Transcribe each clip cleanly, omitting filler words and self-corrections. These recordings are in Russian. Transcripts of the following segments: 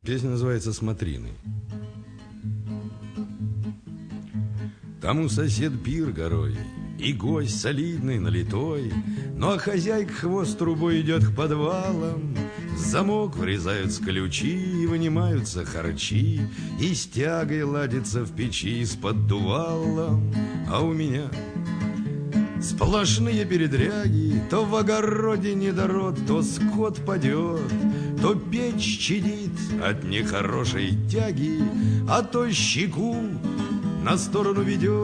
Песня называется «Смотрины». Тому сосед пир горой, и гость солидный, налитой, ну а хозяйка хвост трубой идет к подвалам. В замок врезаются ключи, и вынимаются харчи, и с тягой ладится в печи с поддувалом. А у меня сплошные передряги, то в огороде недород, то скот падет, то печь чадит от нехорошей тяги, а то щеку на сторону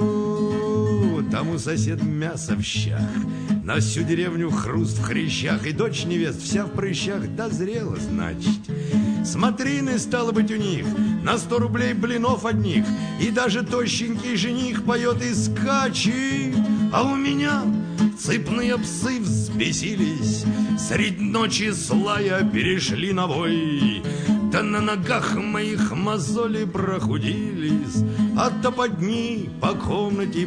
ведет. Там у сосед мясо в щах, на всю деревню хруст в хрящах, и дочь невест вся в прыщах дозрела, значит. Смотрины, стало быть, у них на 100 рублей блинов одних, и даже тощенький жених поет и скачет. А у меня цепные псы взбесились, средь ночи слая перешли на вой. Да на ногах моих мозоли прохудились от топотни по комнате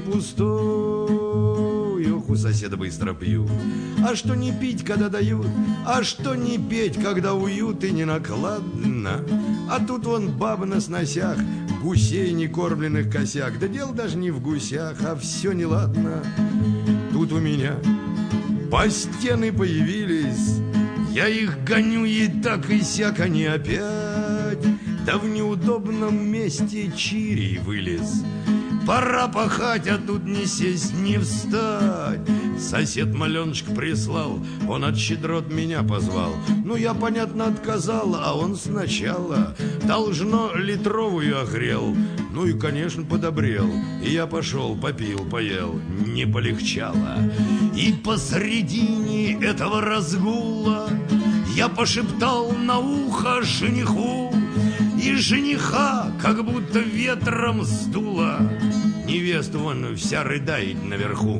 пустой. Ох, у соседа быстро пью. А что не пить, когда дают? А что не петь, когда уют и не накладно? А тут вон баба на сносях, гусей некормленных косяк. Да дело даже не в гусях, а все неладно. Тут у меня по стены появились, я их гоню и так и сяк, они опять. Да в неудобном месте чирий вылез. Пора пахать, а тут не сесть, не встать. Сосед маленочек прислал, он от щедрот меня позвал. Ну, я, понятно, отказал, а он сначала должно литровую огрел. Ну и, конечно, подобрел. И я пошел, попил, поел, не полегчало. И посредине этого разгула я пошептал на ухо жениху, и жениха как будто ветром сдуло. Невеста вон вся рыдает наверху.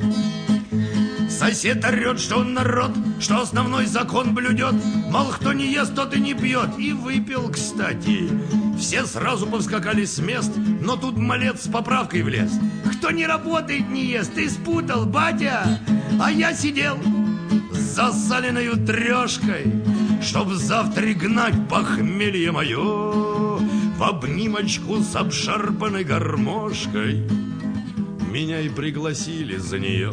Сосед орет, что он народ, что основной закон блюдет. Мол, кто не ест, тот и не пьет. И выпил, кстати. Все сразу повскакали с мест, но тут малец с поправкой влез. Кто не работает, не ест, ты спутал, батя. А я сидел с засаленной трешкой, чтоб завтра гнать похмелье мое в обнимочку с обшарпанной гармошкой. Меня и пригласили за нее.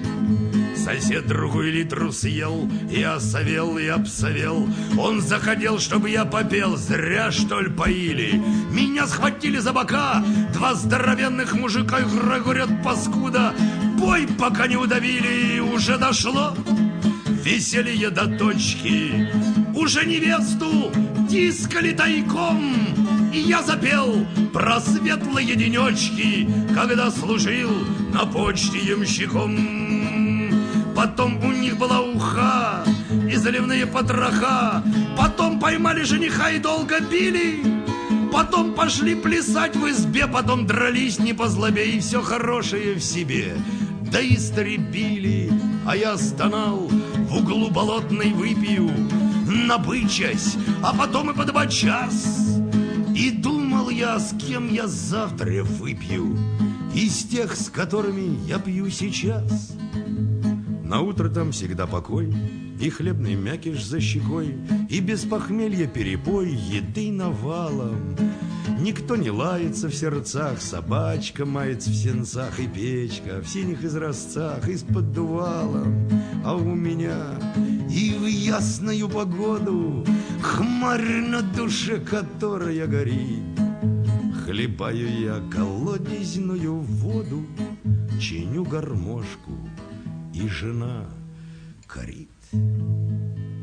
Сосед другую литру съел, и осовел, и обсовел. Он захотел, чтобы я попел, зря, что ли, поили. Меня схватили за бока два здоровенных мужика, и говорят, паскуда, пой, пока не удавили, и уже дошло веселье до точки. Уже невесту тискали тайком, и я запел про светлые денечки, когда служил на почте ямщиком. Потом у них была уха и заливные потроха. Потом поймали жениха и долго били. Потом пошли плясать в избе. Потом дрались не по злобе, и все хорошее в себе да истребили. А я стонал в углу болотной выпью, набычась, а потом и подбочас. И думал я, с кем я завтра выпью из тех, с которыми я пью сейчас. На утро там всегда покой, и хлебный мякиш за щекой, и без похмелья перепой, еды навалом. Никто не лается в сердцах, собачка мается в сенцах, и печка в синих изразцах, и с поддувалом. А у меня и в ясную погоду хмарь на душе, которая горит. Хлебаю я колодезную воду, чиню гармошку, и жена корит.